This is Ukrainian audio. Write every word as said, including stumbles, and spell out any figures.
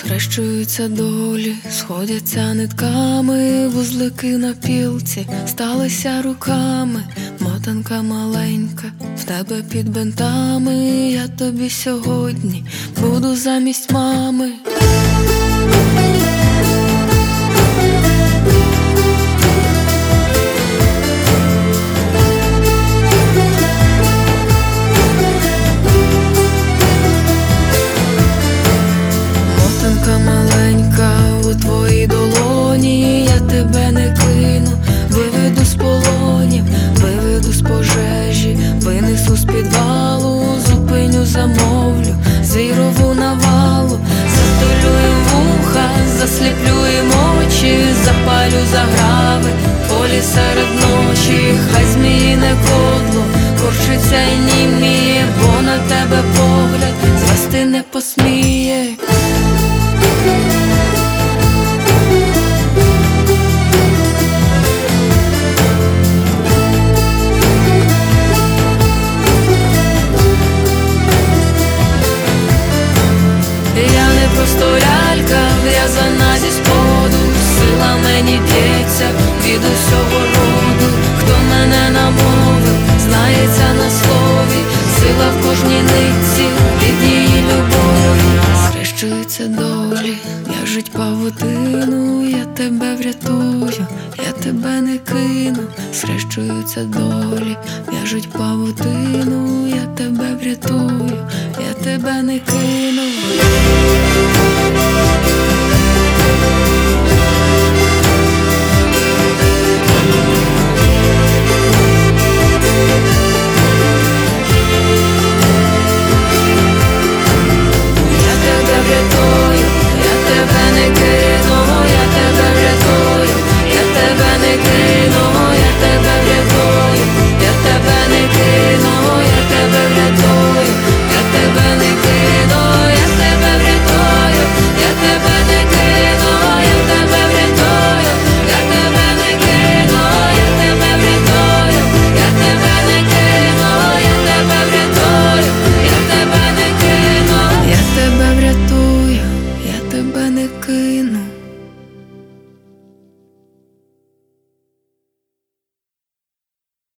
Схрещуються долі, сходяться нитками, вузлики на пілці сталися руками. Мотанка маленька, в тебе під бинтами. Я тобі сьогодні буду замість мами. У твоїй долоні я тебе не кину, виведу з полонів, виведу з пожежі, винесу з підвалу, зупиню, замовлю звірову навалу. Затулюєм вуха, засліплюєм очі, запалю заграви, полі серед ночі. Хай зміїне кодло корчиться й німіє, бо на тебе погляд звести не посміє. Я не просто лялька, в'язана зі споду, сила мені б'ється від усього роду. Хто мене намовив, знається на слові, сила в кожній нитці від її любові. Схрещуються долі, в'яжуть павутину, я тебе врятую, я тебе не кину. Схрещуються долі, в'яжуть павутину, я тебе врятую, я тебе не кину.